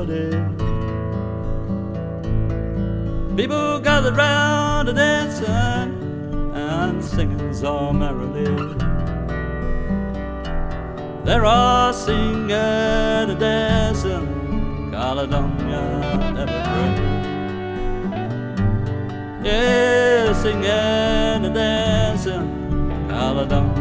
melody. People gathered round and dancing and singing so merrily. They're all singing and dancing, Caledonia ever free. Yeah, singing and dancing, Caledonia